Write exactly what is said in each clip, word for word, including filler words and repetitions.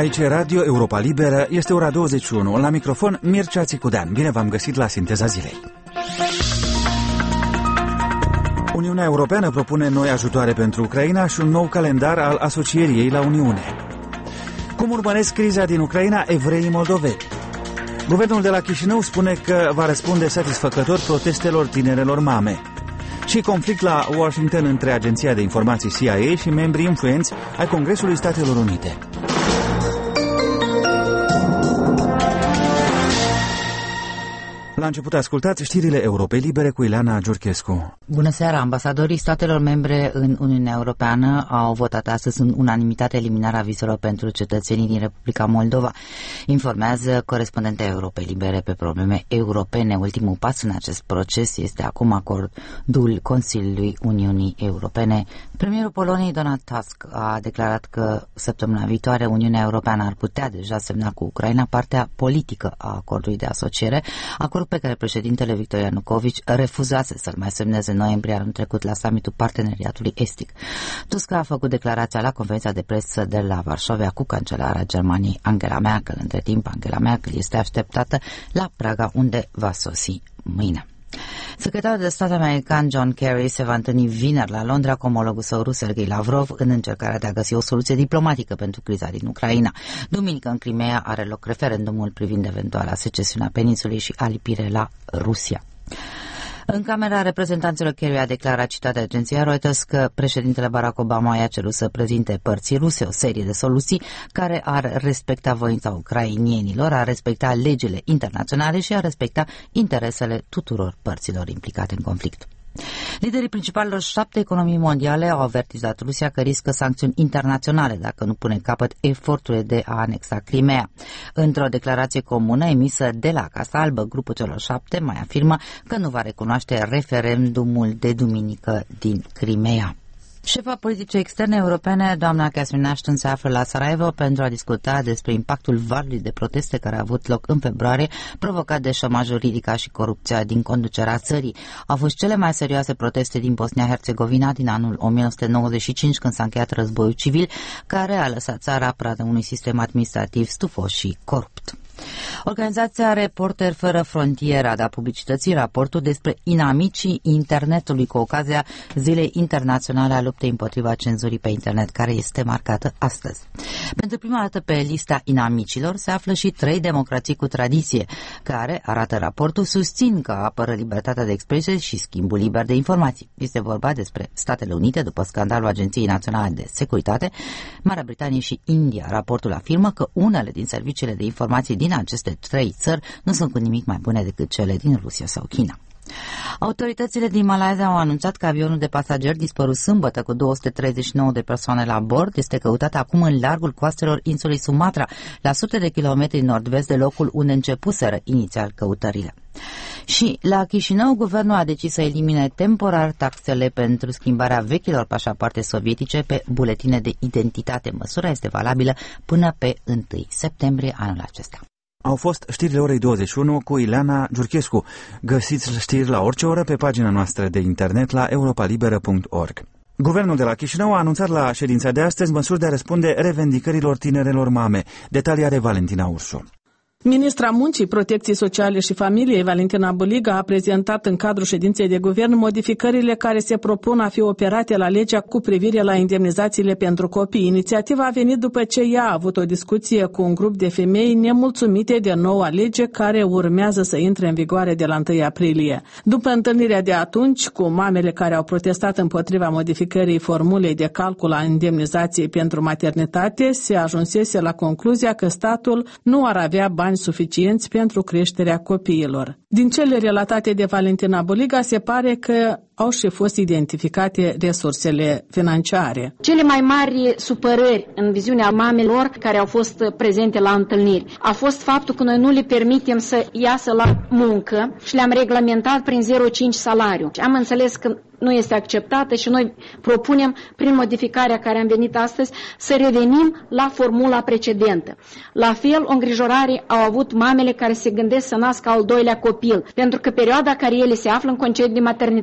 Aici e Radio Europa Liberă, este ora douăzeci și unu. La microfon, Mircea Țicudean. Bine v-am găsit la Sinteza Zilei. Uniunea Europeană propune noi ajutoare pentru Ucraina și un nou calendar al asocierii ei la Uniune. Cum urmăresc criza din Ucraina evreii moldoveni? Guvernul de la Chișinău spune că va răspunde satisfăcător protestelor tinerelor mame. Și conflict la Washington între Agenția de Informații C I A și membrii influenți ai Congresului Statelor Unite. La început ascultați știrile Europei Libere cu Ileana Giurchescu. Bună seara! Ambasadorii statelor membre în Uniunea Europeană au votat astăzi în unanimitate eliminarea vizelor pentru cetățenii din Republica Moldova. Informează corespondența Europei Libere pe probleme europene. Ultimul pas în acest proces este acum acordul Consiliului Uniunii Europene. Premierul Poloniei, Donald Tusk, a declarat că săptămâna viitoare Uniunea Europeană ar putea deja semna cu Ucraina partea politică a acordului de asociere, acord pe care președintele Victor Ianukovici refuzase să-l mai semneze în noiembrie anul trecut la summitul Parteneriatului Estic. Tusk a făcut declarația la conferința de presă de la Varșovia cu cancelara Germaniei Angela Merkel. Între timp, Angela Merkel este așteptată la Praga, unde va sosi mâine. Secretarul de stat american John Kerry se va întâlni vineri la Londra cu omologul său rus Sergei Lavrov în încercarea de a găsi o soluție diplomatică pentru criza din Ucraina. Duminică în Crimea are loc referendumul privind eventuala secesiunea peninsulei și alipire la Rusia. În Camera Reprezentanților, Kerry a declarat, citat de agenția Reuters, că președintele Barack Obama i-a cerut să prezinte părții ruse o serie de soluții care ar respecta voința ucrainienilor, ar respecta legile internaționale și ar respecta interesele tuturor părților implicate în conflict. Liderii principalilor șapte economii mondiale au avertizat Rusia că riscă sancțiuni internaționale dacă nu pune capăt eforturile de a anexa Crimea. Într-o declarație comună emisă de la Casa Albă, grupul celor șapte mai afirmă că nu va recunoaște referendumul de duminică din Crimea. Șefa politicii externe europene, doamna Catherine Ashton, se află la Sarajevo pentru a discuta despre impactul valului de proteste care a avut loc în februarie, provocat de șomajul ridicat și corupția din conducerea țării. Au fost cele mai serioase proteste din Bosnia-Herzegovina din anul o mie nouă sute nouăzeci și cinci, când s-a încheiat războiul civil, care a lăsat țara pradă unui sistem administrativ stufos și corupt. Organizația Reporteri Fără Frontiere a dat publicității raportul despre inamicii internetului cu ocazia Zilei Internaționale a Luptei împotriva cenzurii pe internet, care este marcată astăzi. Pentru prima dată pe lista inamicilor se află și trei democrații cu tradiție, care, arată raportul, susțin că apără libertatea de expresie și schimbul liber de informații. Este vorba despre Statele Unite, după scandalul Agenției Naționale de Securitate, Marea Britanie și India. Raportul afirmă că unele din serviciile de informații din aceste trei țări nu sunt cu nimic mai bune decât cele din Rusia sau China. Autoritățile din Malaysia au anunțat că avionul de pasageri dispărut sâmbătă cu două sute treizeci și nouă de persoane la bord este căutat acum în largul coastelor insulei Sumatra, la sute de kilometri nord-vest de locul unde începuseră inițial căutările. Și la Chișinău, guvernul a decis să elimine temporar taxele pentru schimbarea vechilor pașapoarte sovietice pe buletine de identitate. Măsura este valabilă până pe întâi septembrie anul acesta. Au fost știrile orei douăzeci și unu cu Ileana Giurchescu. Găsiți știri la orice oră pe pagina noastră de internet la europalibera punct org. Guvernul de la Chișinău a anunțat la ședința de astăzi măsuri de a răspunde revendicărilor tinerelor mame. Detalii are Valentina Ursu. Ministra Muncii, Protecției Sociale și Familiei, Valentina Buliga, a prezentat în cadrul ședinței de guvern modificările care se propun a fi operate la legea cu privire la indemnizațiile pentru copii. Inițiativa a venit după ce ea a avut o discuție cu un grup de femei nemulțumite de noua lege care urmează să intre în vigoare de la întâi aprilie. După întâlnirea de atunci cu mamele care au protestat împotriva modificării formulei de calcul a indemnizației pentru maternitate, se ajunsese la concluzia că statul nu ar avea bani suficienți pentru creșterea copiilor. Din cele relatate de Valentina Buliga, se pare că au și fost identificate resursele financiare. Cele mai mari supărări în viziunea mamelor care au fost prezente la întâlniri a fost faptul că noi nu le permitem să iasă la muncă și le-am reglementat prin zero virgulă cinci salariu. Am înțeles că nu este acceptată și noi propunem, prin modificarea care am venit astăzi, să revenim la formula precedentă. La fel, o îngrijorare au avut mamele care se gândesc să nască al doilea copil, pentru că perioada care ele se află în concediu de maternitate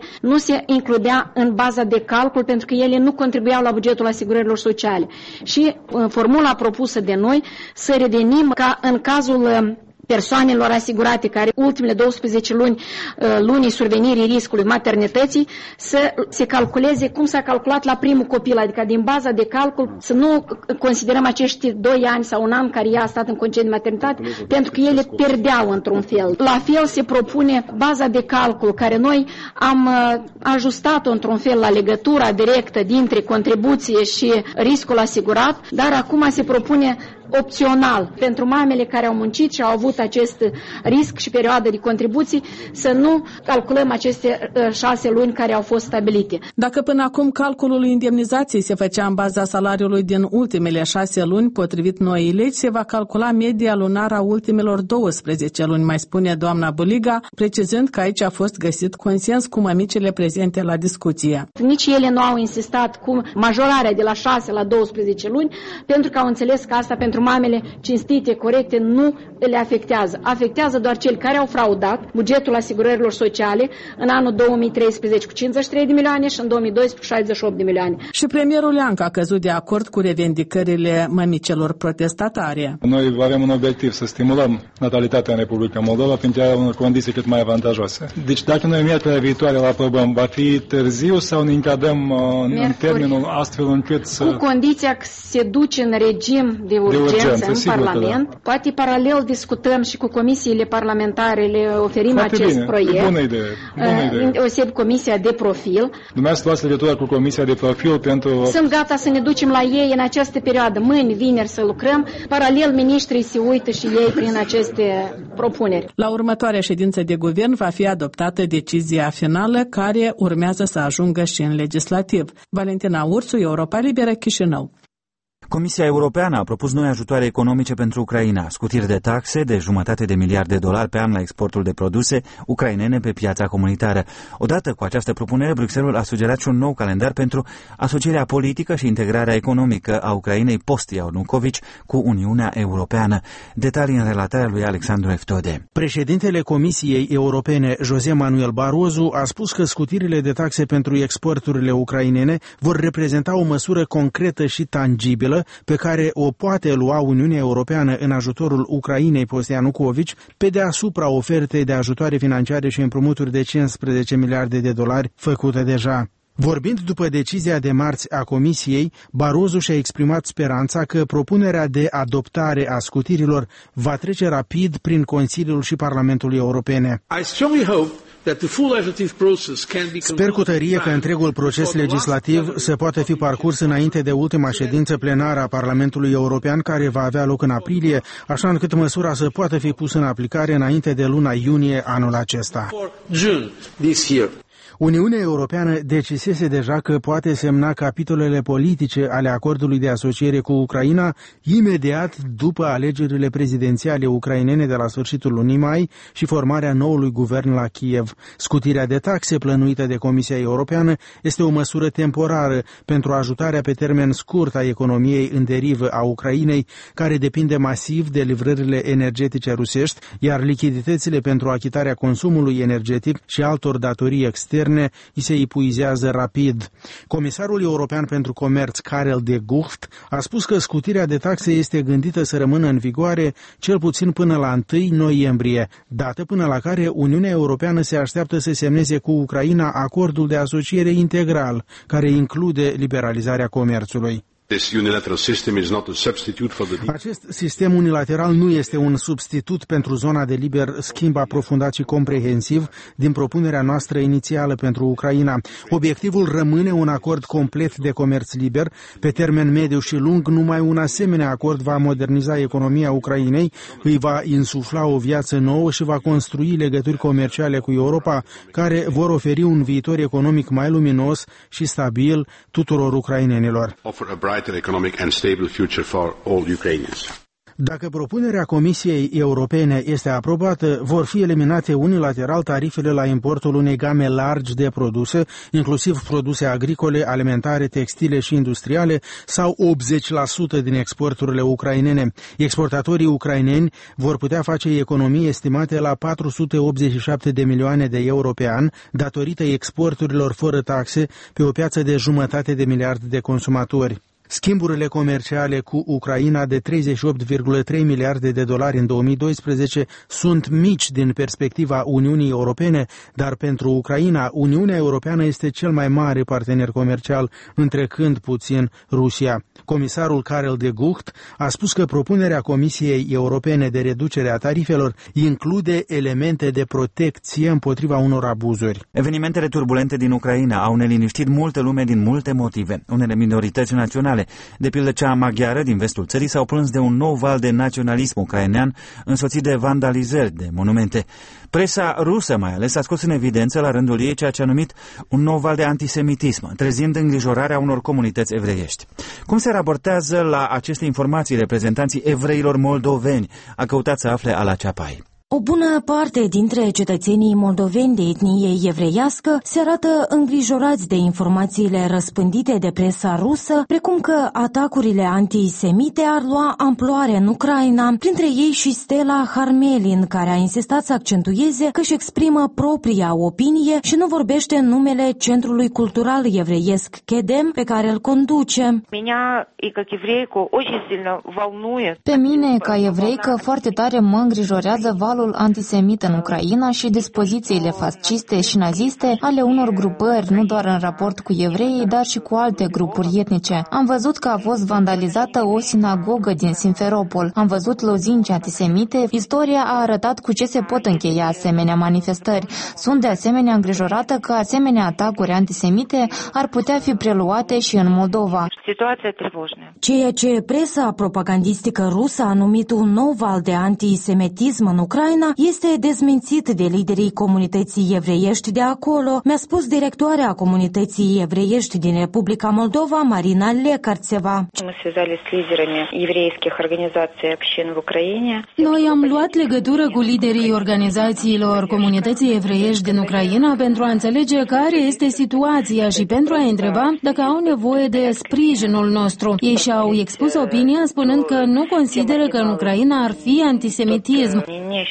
nu se includea în baza de calcul pentru că ele nu contribuiau la bugetul asigurărilor sociale. Și în formula propusă de noi să revenim ca în cazul persoanelor asigurate care ultimele douăsprezece luni, lunii survenirii riscului maternității, să se calculeze cum s-a calculat la primul copil, adică din baza de calcul să nu considerăm acești doi ani sau un an care ea a stat în concediu de maternitate, pentru că ele pierdeau într-un fel. La fel se propune baza de calcul care noi am ajustat-o într-un fel la legătura directă dintre contribuție și riscul asigurat, dar acum se propune opțional pentru mamele care au muncit și au avut acest risc și perioadă de contribuții să nu calculăm aceste șase luni care au fost stabilite. Dacă până acum calculul indemnizației se făcea în baza salariului din ultimele șase luni, potrivit noii legi, se va calcula media lunară a ultimelor douăsprezece luni, mai spune doamna Buliga, precizând că aici a fost găsit consens cu mămicile prezente la discuție. Nici ele nu au insistat cu majorarea de la șase la douăsprezece luni, pentru că au înțeles că asta pentru mamele cinstite, corecte, nu le afectează. Afectează doar cei care au fraudat bugetul asigurărilor sociale în anul două mii treisprezece cu cincizeci și trei de milioane și în două mii doisprezece cu șaizeci și opt de milioane. Și premierul Leancă a căzut de acord cu revendicările mămicelor protestatare. Noi avem un obiectiv să stimulăm natalitatea în Republica Moldova prin crearea unor condiții cât mai avantajoase. Deci dacă noi miercurea viitoare la aprobăm, va fi târziu sau ne încadrăm uh, în termenul astfel încât să... Cu condiția că se duce în regim de urgență. De urgență, în sigur, Parlament. Da. Poate paralel discutăm și cu comisiile parlamentare, le oferim Foarte acest bine. proiect. Bună idee. Bună idee. O se comisia de profil. Dumneavoastră luați legătura cu comisia de profil pentru... Sunt gata să ne ducem la ei în această perioadă, mâini, vineri să lucrăm. Paralel, ministrii se uită și ei prin aceste propuneri. La următoarea ședință de guvern va fi adoptată decizia finală care urmează să ajungă și în legislativ. Valentina Ursu, Europa Liberă, Chișinău. Comisia Europeană a propus noi ajutoare economice pentru Ucraina, scutiri de taxe de jumătate de miliard de dolari pe an la exportul de produse ucrainene pe piața comunitară. Odată cu această propunere, Bruxelles a sugerat și un nou calendar pentru asocierea politică și integrarea economică a Ucrainei post-Ianucovici cu Uniunea Europeană. Detalii în relatarea lui Alexandru Eftode. Președintele Comisiei Europene, José Manuel Barroso, a spus că scutirile de taxe pentru exporturile ucrainene vor reprezenta o măsură concretă și tangibilă pe care o poate lua Uniunea Europeană în ajutorul Ucrainei post-Ianucovici, pe deasupra ofertei de ajutoare financiare și împrumuturi de cincisprezece miliarde de dolari făcute deja. Vorbind după decizia de marți a Comisiei, Barroso și-a exprimat speranța că propunerea de adoptare a scutirilor va trece rapid prin Consiliul și Parlamentul Europene. Sper cu tărie că întregul proces legislativ să poată fi parcurs înainte de ultima ședință plenară a Parlamentului European, care va avea loc în aprilie, așa încât măsura să poată fi pusă în aplicare înainte de luna iunie anul acesta. Uniunea Europeană decisese deja că poate semna capitolele politice ale acordului de asociere cu Ucraina imediat după alegerile prezidențiale ucrainene de la sfârșitul lunii mai și formarea noului guvern la Kiev. Scutirea de taxe plănuită de Comisia Europeană este o măsură temporară pentru ajutarea pe termen scurt a economiei în derivă a Ucrainei, care depinde masiv de livrările energetice rusești, iar lichiditățile pentru achitarea consumului energetic și altor datorii externe îi se epuizează rapid. Comisarul European pentru Comerț, Karel de Gucht, a spus că scutirea de taxe este gândită să rămână în vigoare cel puțin până la întâi noiembrie, dată până la care Uniunea Europeană se așteaptă să semneze cu Ucraina acordul de asociere integral, care include liberalizarea comerțului. Acest sistem unilateral nu este un substitut pentru zona de liber schimb aprofundat și comprehensiv din propunerea noastră inițială pentru Ucraina. Obiectivul rămâne un acord complet de comerț liber. Pe termen mediu și lung, numai un asemenea acord va moderniza economia Ucrainei, îi va insufla o viață nouă și va construi legături comerciale cu Europa, care vor oferi un viitor economic mai luminos și stabil tuturor ucrainenilor. Economic and stable future for all Ukrainians. Dacă propunerea Comisiei Europene este aprobată, vor fi eliminate unilateral tarifele la importul unei game largi de produse, inclusiv produse agricole, alimentare, textile și industriale, sau optzeci la sută din exporturile ucrainene. Exportatorii ucraineni vor putea face economii estimate la patru sute optzeci și șapte de milioane de euro pe an, datorită exporturilor fără taxe pe o piață de jumătate de miliard de consumatori. Schimburile comerciale cu Ucraina de treizeci și opt virgulă trei miliarde de dolari în două mii doisprezece sunt mici din perspectiva Uniunii Europene, dar pentru Ucraina, Uniunea Europeană este cel mai mare partener comercial, întrecând puțin Rusia. Comisarul Karel de Gucht a spus că propunerea Comisiei Europene de reducere a tarifelor include elemente de protecție împotriva unor abuzuri. Evenimentele turbulente din Ucraina au neliniștit multă lume din multe motive. Unele minorități naționale, de pildă cea maghiară din vestul țării, s-au plâns de un nou val de naționalism ucrainean însoțit de vandalizări de monumente. Presa rusă mai ales a scos în evidență la rândul ei ceea ce a numit un nou val de antisemitism, trezind îngrijorarea unor comunități evreiești. Cum se raportează la aceste informații reprezentanții evreilor moldoveni? A căutat să afle Ala Ceapai. O bună parte dintre cetățenii moldoveni de etnie evreiască se arată îngrijorați de informațiile răspândite de presa rusă, precum că atacurile antisemite ar lua amploare în Ucraina, printre ei și Stella Harmelin, care a insistat să accentueze că își exprimă propria opinie și nu vorbește în numele Centrului Cultural Evreiesc Chedem, pe care îl conduce. Pe mine, ca evreică, foarte tare mă îngrijorează valul antisemit în Ucraina și dispozițiile fasciste și naziste ale unor grupări, nu doar în raport cu evreii, dar și cu alte grupuri etnice. Am văzut că a fost vandalizată o sinagogă din Simferopol. Am văzut lozinci antisemite. Istoria a arătat cu ce se pot încheia asemenea manifestări. Sunt de asemenea îngrijorată că asemenea atacuri antisemite ar putea fi preluate și în Moldova. Situația trevожная. Ceea ce presa propagandistică rusă a numit un nou val de antisemitism în Ucraina este dezmințit de liderii comunității evreiești de acolo, mi-a spus directoarea comunității evreiești din Republica Moldova, Marina Lecarțeva. Noi am luat legătură cu liderii organizațiilor comunității evreiești din Ucraina pentru a înțelege care este situația și pentru a întreba dacă au nevoie de sprijinul nostru. Ei și-au expus opinia spunând că nu consideră că în Ucraina ar fi antisemitism.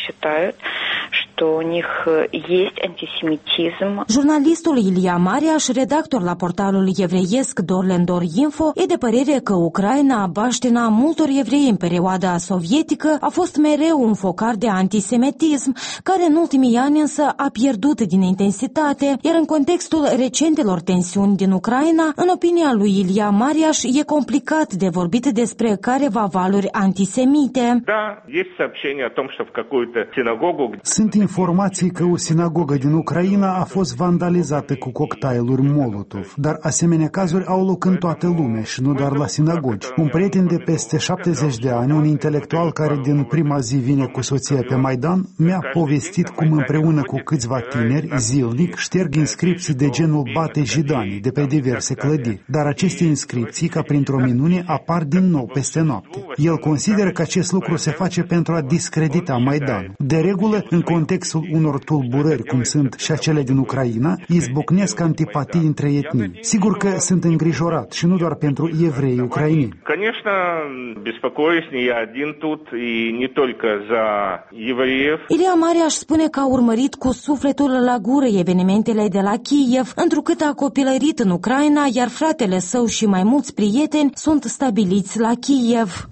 Jurnalistul Ilia Mariaș, redactor la portalul evreiesc Dorlendor Info, e de părere că Ucraina, baștina multor evrei în perioada sovietică, a fost mereu un focar de antisemitism, care în ultimii ani însă a pierdut din intensitate, iar în contextul recentelor tensiuni din Ucraina, în opinia lui Ilia Mariaș, e complicat de vorbit despre careva valuri antisemite. Da, este сообщение о том, что в какую-то синагогу. Sunt informații că o sinagogă din Ucraina a fost vandalizată cu cocktailuri Molotov, dar asemenea cazuri au loc în toată lumea și nu doar la sinagogi. Un prieten de peste șaptezeci de ani, un intelectual care din prima zi vine cu soția pe Maidan, mi-a povestit cum împreună cu câțiva tineri, zilnic, șterg inscripții de genul Bate Jidanii de pe diverse clădiri. Dar aceste inscripții, ca printr-o minune, apar din nou peste noapte. El consideră că acest lucru se face pentru a discredita Maidan. De regulă, în contextul unor tulburări, cum sunt și acele din Ucraina, izbucnesc antipatii între etnii. Sigur că sunt îngrijorat și nu doar pentru evrei ucraineni. Конечно, беспокоюсь не я один тут и не только за евреев. Ilia Mariaș spune că a urmărit cu sufletul la gură evenimentele de la Kiev, întrucât a copilărit în Ucraina, iar fratele său și mai mulți prieteni sunt stabiliți la Kiev.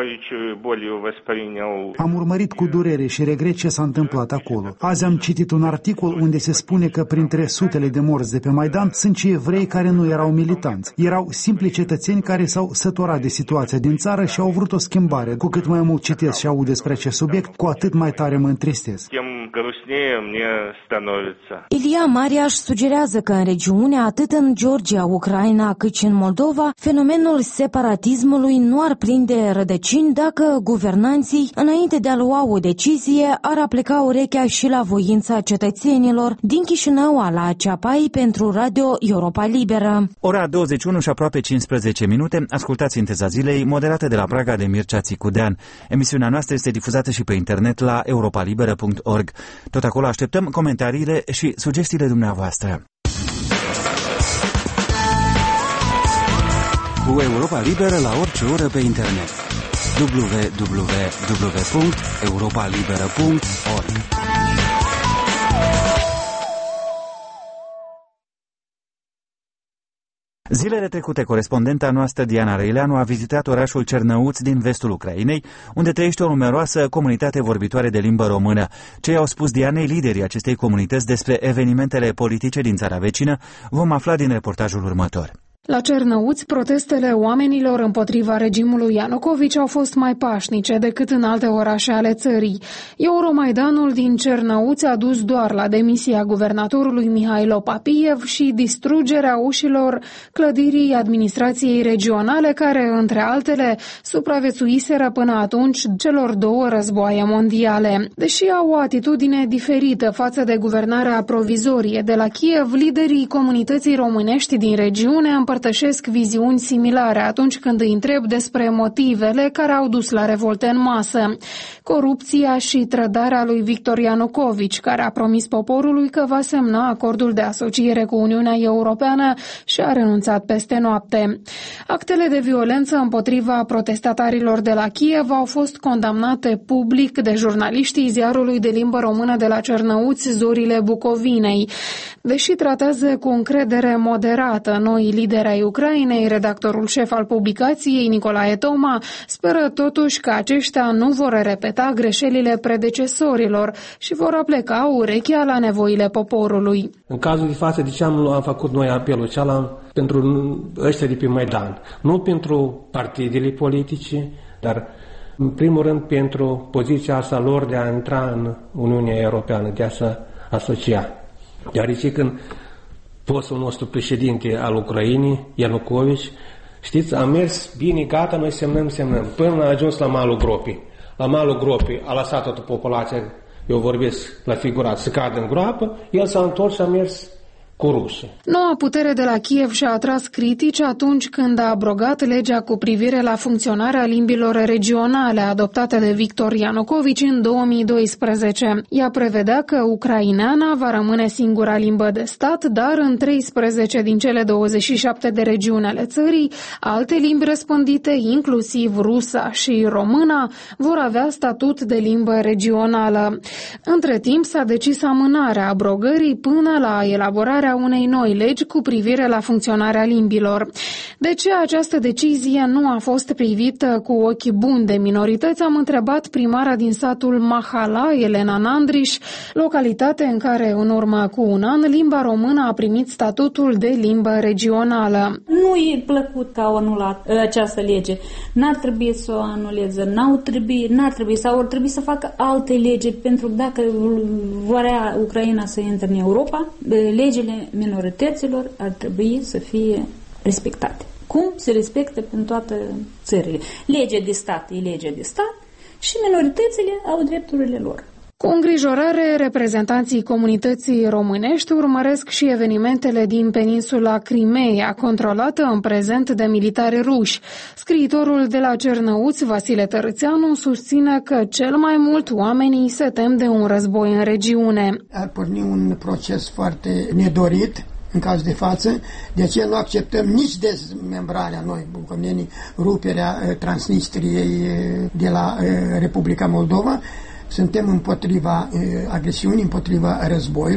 Am urmărit cu durere și regret ce s-a întâmplat acolo. Azi am citit un articol unde se spune că printre sutele de morți de pe Maidan sunt și evrei care nu erau militanți. Erau simpli cetățeni care s-au săturat de situația din țară și au vrut o schimbare. Cu cât mai mult citesc și aud despre acest subiect, cu atât mai tare mă întristez. грустнее мне становится. Ilia Mariaș sugerează că în regiune, atât în Georgia, Ucraina, cât și în Moldova, fenomenul separatismului nu ar prinde rădăcini dacă guvernanții, înainte de a lua o decizie, ar apleca urechea și la voința cetățenilor. Din Chișinău, Ala Ceapai pentru Radio Europa Liberă. Ora douăzeci și unu și aproape cincisprezece minute, ascultați Sinteza Zilei, moderată de la Praga de Mircea Țicudean. Emisiunea noastră este difuzată și pe internet la europalibera punct org. Tot acolo așteptăm comentariile și sugestiile dumneavoastră. Cu Europa Liberă la orice oră pe internet. w w w punct europalibera punct org. Zilele trecute, corespondenta noastră Diana Răileanu a vizitat orașul Cernăuț din vestul Ucrainei, unde trăiește o numeroasă comunitate vorbitoare de limbă română. Ce i-au spus Dianei liderii acestei comunități despre evenimentele politice din țara vecină, vom afla din reportajul următor. La Cernăuți, protestele oamenilor împotriva regimului Ianucovici au fost mai pașnice decât în alte orașe ale țării. Euromaidanul din Cernăuți a dus doar la demisia guvernatorului Mihailo Papiev și distrugerea ușilor clădirii administrației regionale, care, între altele, supraviețuiseră până atunci celor două războaie mondiale. Deși au o atitudine diferită față de guvernarea provizorie de la Kiev, liderii comunității românești din regiune împărtășesc viziuni similare atunci când îi întreb despre motivele care au dus la revolte în masă. Corupția și trădarea lui Victor Ianucovici, care a promis poporului că va semna acordul de asociere cu Uniunea Europeană și a renunțat peste noapte. Actele de violență împotriva protestatarilor de la Kiev au fost condamnate public de jurnaliștii ziarului de limbă română de la Cernăuți, Zorile Bucovinei. Deși tratează cu încredere moderată noi lideri ai Ucrainei, redactorul șef al publicației, Nicolae Toma, speră totuși că aceștia nu vor repeta greșelile predecesorilor și vor apleca urechea la nevoile poporului. În cazul de față, de ce am, am făcut noi apelul cealaltă pentru ăștia de pe Maidan? Nu pentru partidele politice, dar în primul rând pentru poziția asta lor de a intra în Uniunea Europeană, de a se asocia. Deoarece când fostul nostru președinte al Ucrainei, Ianucovici, știți, a mers bine, gata, noi semnăm, semnăm, până a ajuns la malul gropii. La malul gropii a lăsat toată populația, eu vorbesc la figurat, să cadă în groapă, el s-a întors și a mers cu rușii. Noua putere de la Kiev și-a atras critici atunci când a abrogat legea cu privire la funcționarea limbilor regionale adoptată de Victor Ianucovici în două mii doisprezece. Ea prevedea că ucraineana va rămâne singura limbă de stat, dar în treisprezece din cele douăzeci și șapte de regiuni ale țării, alte limbi răspândite, inclusiv rusa și româna, vor avea statut de limbă regională. Între timp s-a decis amânarea abrogării până la elaborarea unei noi legi cu privire la funcționarea limbilor. De ce această decizie nu a fost privită cu ochi buni de minorități, am întrebat primara din satul Mahala, Elena Nandriș, localitate în care în urmă cu un an limba română a primit statutul de limbă regională. Nu e plăcut că au anulat această lege. N-ar trebui să o anuleze, n-ar trebui, n-ar trebui sau ar trebui să facă alte legi, pentru că dacă vrea Ucraina să intre în Europa, legile minorităților ar trebui să fie respectate. Cum se respectă în toate țările. Legea de stat e legea de stat și minoritățile au drepturile lor. Cu îngrijorare, reprezentanții comunității românești urmăresc și evenimentele din peninsula Crimeea, controlată în prezent de militari ruși. Scriitorul de la Cernăuți, Vasile Tărățeanu, susține că cel mai mult oamenii se tem de un război în regiune. Ar porni un proces foarte nedorit în caz de față, de aceea nu acceptăm nici dezmembrarea noi, bucomenii, ruperea Transnistriei de la Republica Moldova. Suntem împotriva agresiunii, împotriva războiului.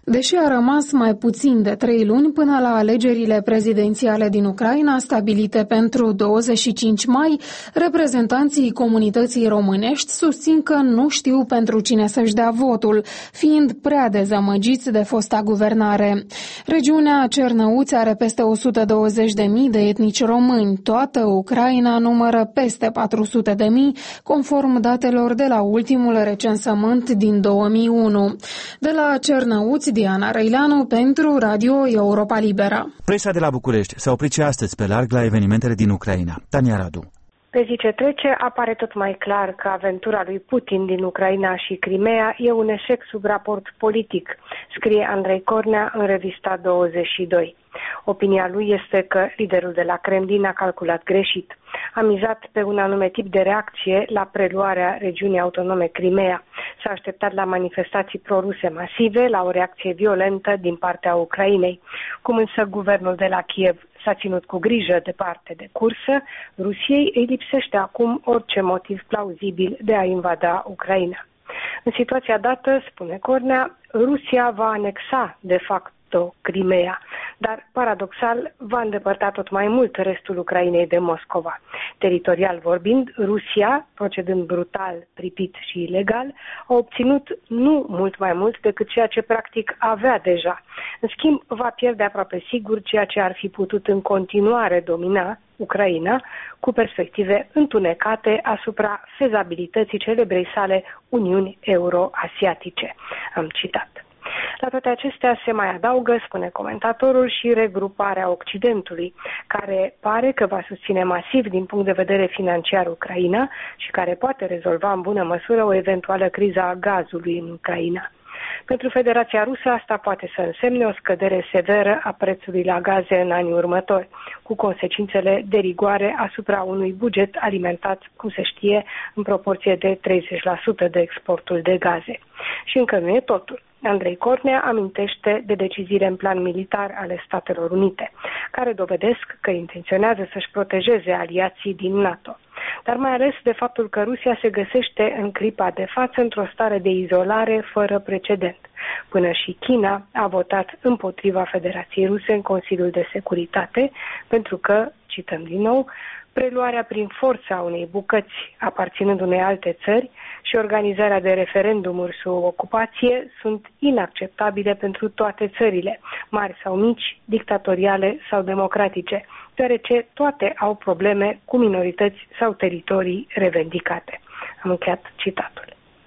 Deși a rămas mai puțin de trei luni până la alegerile prezidențiale din Ucraina, stabilite pentru douăzeci și cinci mai, reprezentanții comunității românești susțin că nu știu pentru cine să-și dea votul, fiind prea dezamăgiți de fosta guvernare. Regiunea Cernăuți are peste o sută douăzeci de mii de etnici români. Toată Ucraina numără peste patru sute de mii, conform datelor de la ultimul recensământ din două mii unu. De la Cernăuți, Diana Răileanu pentru Radio Europa Libera. Presa de la București s-a oprit și astăzi pe larg la evenimentele din Ucraina. Tania Radu. Pe zi ce trece, apare tot mai clar că aventura lui Putin din Ucraina și Crimea e un eșec sub raport politic, scrie Andrei Cornea în revista douăzeci și doi. Opinia lui este că liderul de la Kremlin a calculat greșit. A mizat pe un anume tip de reacție la preluarea regiunii autonome Crimea. S-a așteptat la manifestații proruse masive, la o reacție violentă din partea Ucrainei. Cum însă guvernul de la Kiev s-a ținut cu grijă departe de cursă, Rusiei îi lipsește acum orice motiv plauzibil de a invada Ucraina. În situația dată, spune Cornea, Rusia va anexa de fapt Crimea, dar, paradoxal, va îndepărta tot mai mult restul Ucrainei de Moscova. Teritorial vorbind, Rusia, procedând brutal, pripit și ilegal, a obținut nu mult mai mult decât ceea ce practic avea deja. În schimb, va pierde aproape sigur ceea ce ar fi putut în continuare domina Ucraina, cu perspective întunecate asupra fezabilității celebrei sale Uniuni Euro-Asiatice. Am citat. La toate acestea se mai adaugă, spune comentatorul, și regruparea Occidentului, care pare că va susține masiv din punct de vedere financiar Ucraina și care poate rezolva în bună măsură o eventuală criză a gazului în Ucraina. Pentru Federația Rusă asta poate să însemne o scădere severă a prețului la gaze în anii următori, cu consecințele de rigoare asupra unui buget alimentat, cum se știe, în proporție de treizeci la sută de exportul de gaze. Și încă nu e totul. Andrei Cornea amintește de deciziile în plan militar ale Statelor Unite, care dovedesc că intenționează să-și protejeze aliații din NATO, dar mai ales de faptul că Rusia se găsește în clipa de față într-o stare de izolare fără precedent. Până și China a votat împotriva Federației Ruse în Consiliul de Securitate, pentru că, cităm din nou, preluarea prin forță a unei bucăți aparținând unei alte țări și organizarea de referendumuri sub ocupație sunt inacceptabile pentru toate țările, mari sau mici, dictatoriale sau democratice, deoarece toate au probleme cu minorități sau teritorii revendicate. Am încheiat citatul.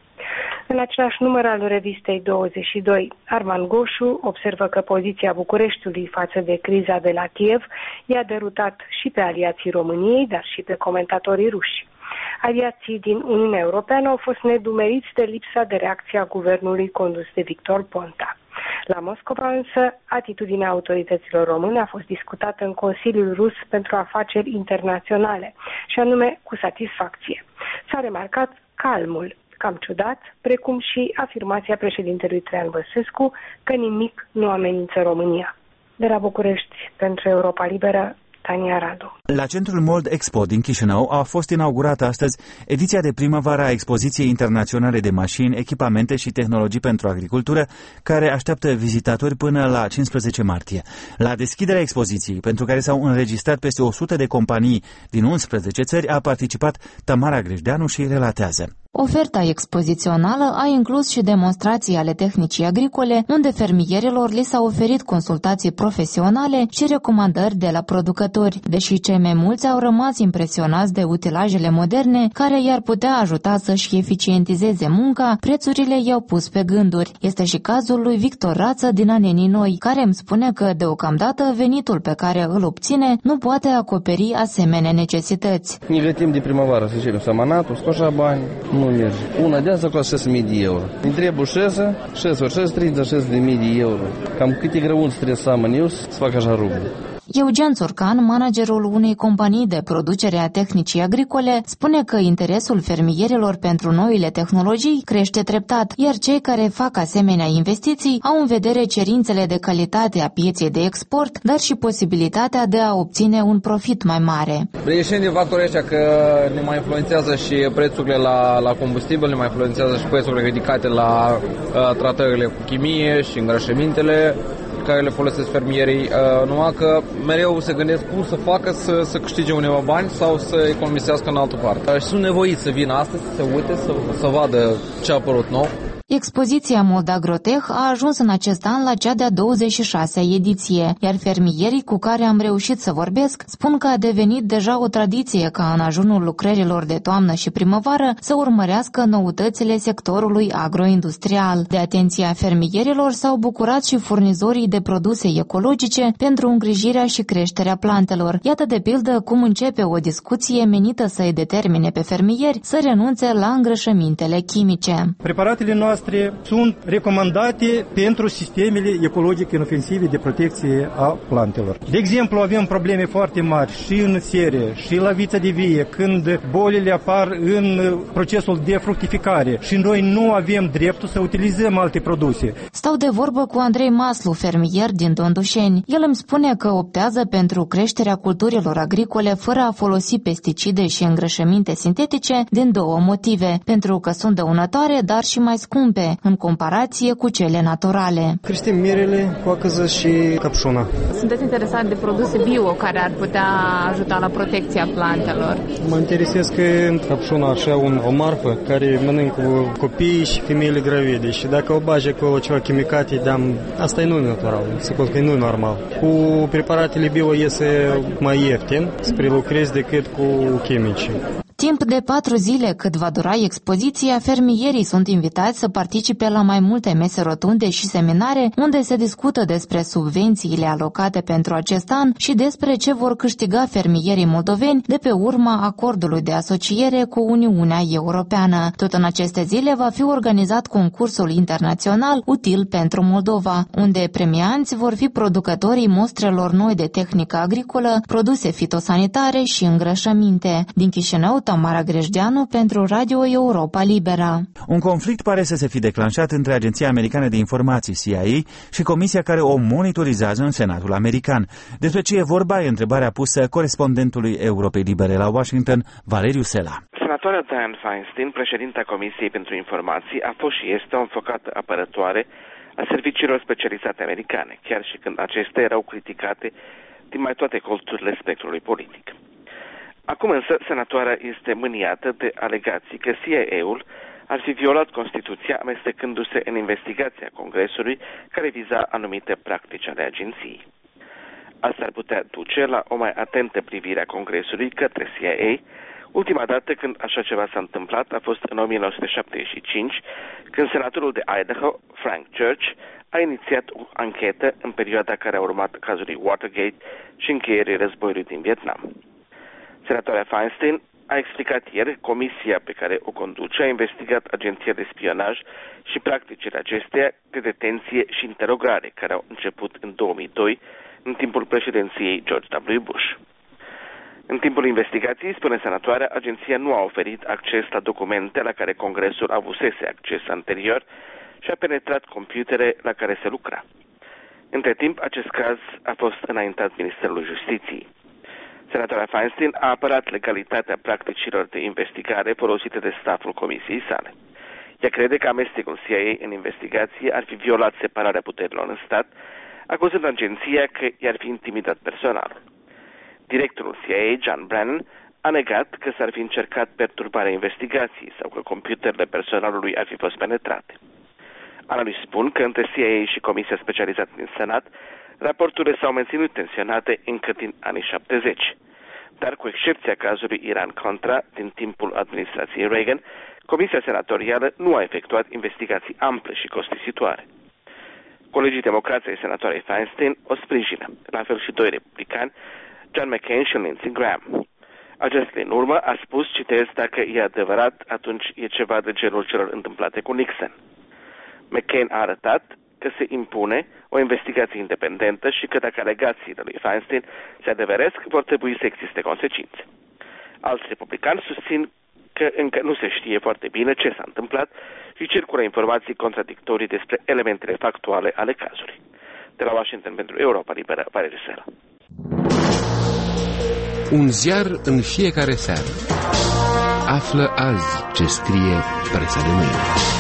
În același număr al revistei douăzeci și doi, Arman Goșu observă că poziția Bucureștiului față de criza de la Kiev i-a derutat și pe aliații României, dar și pe comentatorii ruși. Aliații din Uniunea Europeană au fost nedumeriți de lipsa de reacție a guvernului condus de Victor Ponta. La Moscova însă, atitudinea autorităților române a fost discutată în Consiliul Rus pentru Afaceri Internaționale, și anume cu satisfacție. S-a remarcat calmul, cam ciudat, precum și afirmația președintelui Traian Băsescu că nimic nu amenință România. De la București, pentru Europa Liberă, Tania Radu. La Centrul Mold Expo din Chișinău a fost inaugurată astăzi ediția de primăvară a Expoziției Internaționale de Mașini, Echipamente și Tehnologii pentru Agricultură, care așteaptă vizitatori până la cincisprezece martie. La deschiderea expoziției, pentru care s-au înregistrat peste o sută de companii din unsprezece țări, a participat Tamara Grejdeanu și relatează. Oferta expozițională a inclus și demonstrații ale tehnicii agricole, unde fermierilor li s-au oferit consultații profesionale și recomandări de la producători, deși cei mai mulți au rămas impresionați de utilajele moderne care i-ar putea ajuta să-și eficientizeze munca, prețurile i-au pus pe gânduri. Este și cazul lui Victor Rață din Anenii Noi, care îmi spune că deocamdată venitul pe care îl obține nu poate acoperi asemenea necesități. Ne gătim de primăvară, să zicem, samanatul, scoșa bani, nu merge. Una de asta costă șase mii de euro. Îmi trebuie șase, șase ori șase, treizeci și șase de mii de euro. Cam câte grăunți trebuie să am în eu să fac așa rublu. Eugen Țurcan, managerul unei companii de producere a tehnicii agricole, spune că interesul fermierilor pentru noile tehnologii crește treptat, iar cei care fac asemenea investiții au în vedere cerințele de calitate a pieței de export, dar și posibilitatea de a obține un profit mai mare. Reieșind din factorii ăștia că ne mai influențează și prețurile la, la combustibil, ne mai influențează și prețurile ridicate la uh, tratările cu chimie și îngrășămintele care le folosesc fermierii, uh, numai că mereu se gândesc cum să facă să, să câștige undeva bani sau să economisească în altă parte. Uh, și sunt nevoiți să vină astăzi, să se uite, să, să vadă ce a apărut nou. Expoziția Moldagrotech a ajuns în acest an la cea de-a douăzeci și șasea ediție, iar fermierii cu care am reușit să vorbesc spun că a devenit deja o tradiție ca în ajunul lucrărilor de toamnă și primăvară să urmărească noutățile sectorului agroindustrial. De atenția fermierilor s-au bucurat și furnizorii de produse ecologice pentru îngrijirea și creșterea plantelor. Iată de pildă cum începe o discuție menită să-i determine pe fermieri să renunțe la îngrășămintele chimice. Preparatele noastre sunt recomandate pentru sistemele ecologice inofensive de protecție a plantelor. De exemplu, avem probleme foarte mari și în sere, și la vița de vie, când bolile apar în procesul de fructificare și noi nu avem dreptul să utilizăm alte produse. Stau de vorbă cu Andrei Maslu, fermier din Dondușeni. El îmi spune că optează pentru creșterea culturilor agricole fără a folosi pesticide și îngrășăminte sintetice din două motive, pentru că sunt dăunătoare, dar și mai scumpe în comparație cu cele naturale. Creștem mirele, coacăză și capșuna. Sunteți interesat de produse bio care ar putea ajuta la protecția plantelor? Mă interesez că capșuna așa un, o marfă care mănâncă copiii și femeile gravide și dacă o bage cu ceva chimicate, de-am, asta e nu natural, se pot că e nu normal. Cu preparatele bio iese mai ieftin spre lucrezi decât cu chimici. Timp de patru zile cât va dura expoziția, fermierii sunt invitați să participe la mai multe mese rotunde și seminare unde se discută despre subvențiile alocate pentru acest an și despre ce vor câștiga fermierii moldoveni de pe urma acordului de asociere cu Uniunea Europeană. Tot în aceste zile va fi organizat concursul internațional Util pentru Moldova, unde premianți vor fi producătorii mostrelor noi de tehnică agricolă, produse fitosanitare și îngrășăminte. Din Chișinău, Tamara Grejdeanu pentru Radio Europa Libera. Un conflict pare să se fi declanșat între Agenția Americană de Informații C I A și comisia care o monitorizează în Senatul American. Despre ce e vorba e întrebarea pusă corespondentului Europei Libere la Washington, Valeriu Sela. Senatoarea Dianne Feinstein, președinta Comisiei pentru Informații, a fost și este o înfocată apărătoare a serviciilor specializate americane, chiar și când acestea erau criticate din mai toate colțurile spectrului politic. Acum însă, senatoarea este mâniată de alegații că C I A-ul ar fi violat Constituția amestecându-se în investigația Congresului care viza anumite practici ale agenției. Asta ar putea duce la o mai atentă privire a Congresului către C I A. Ultima dată când așa ceva s-a întâmplat a fost în o mie nouă sute șaptezeci și cinci, când senatorul de Idaho, Frank Church, a inițiat o anchetă în perioada care a urmat cazului Watergate și încheierii războiului din Vietnam. Senatoarea Feinstein a explicat ieri, comisia pe care o conduce a investigat agenția de spionaj și practicile acesteia de detenție și interogare care au început în două mii doi, în timpul președinției George W. Bush. În timpul investigației, spune senatoarea, agenția nu a oferit acces la documente la care Congresul avusese acces anterior și a penetrat computere la care se lucra. Între timp, acest caz a fost înaintat Ministerului Justiției. Senatoarea Feinstein a apărat legalitatea practicilor de investigare folosite de staful comisiei sale. Ea crede că amestecul C I A în investigație ar fi violat separarea puterilor în stat, acuzând agenția că i-ar fi intimidat personalul. Directorul C I A, John Brennan, a negat că s-ar fi încercat perturbarea investigației sau că computerele personalului ar fi fost penetrate. Analiști spun că între C I A și Comisia Specializată din Senat, raporturile s-au menținut tensionate încă din anii șaptezeci, dar cu excepția cazului Iran-Contra din timpul administrației Reagan, Comisia Senatorială nu a efectuat investigații ample și costisitoare. Colegii democrați ai senatoarei Feinstein o sprijină, la fel și doi republicani, John McCain și Lindsey Graham. Acesta din urmă a spus, citez, dacă e adevărat, atunci e ceva de genul celor întâmplate cu Nixon. McCain a arătat că se impune o investigație independentă și că dacă alegațiile lui Feinstein se adeveresc, vor trebui să existe consecințe. Alți republicani susțin că încă nu se știe foarte bine ce s-a întâmplat și circulă informații contradictorii despre elementele factuale ale cazului. De la Washington pentru Europa Liberă, Valeriu Sela. Un ziar în fiecare seară. Află azi ce scrie presa de mâine.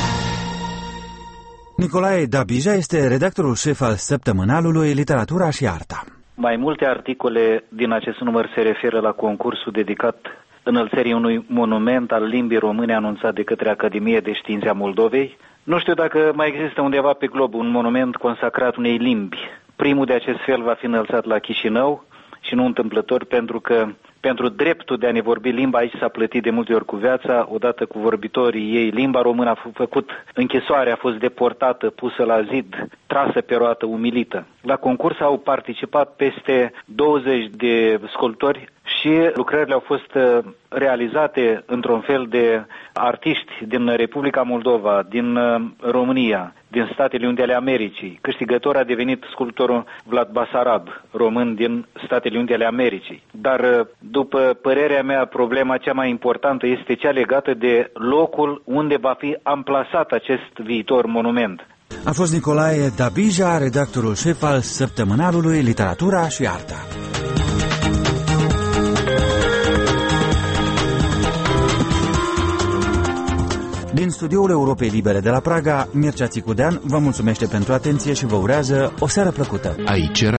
Nicolae Dabija este redactorul șef al săptămânalului Literatura și Arta. Mai multe articole din acest număr se referă la concursul dedicat înălțării unui monument al limbii române anunțat de către Academia de Științe a Moldovei. Nu știu dacă mai există undeva pe glob un monument consacrat unei limbi. Primul de acest fel va fi înălțat la Chișinău și nu întâmplător, pentru că pentru dreptul de a ne vorbi limba aici s-a plătit de multe ori cu viața, odată cu vorbitorii ei. Limba română a făcut închisoare, a fost deportată, pusă la zid, trasă pe roată, umilită. La concurs au participat peste douăzeci de sculptori și lucrările au fost realizate într-un fel de artiști din Republica Moldova, din România, din Statele Unite ale Americii. Câștigător a devenit sculptorul Vlad Basarab, român din Statele Unite ale Americii. Dar, după părerea mea, problema cea mai importantă este cea legată de locul unde va fi amplasat acest viitor monument. A fost Nicolae Dabija, redactorul șef al săptămânalului Literatura și Arta. Din studioul Europei Libere de la Praga, Mircea Țicudean vă mulțumește pentru atenție și vă urează o seară plăcută. Aici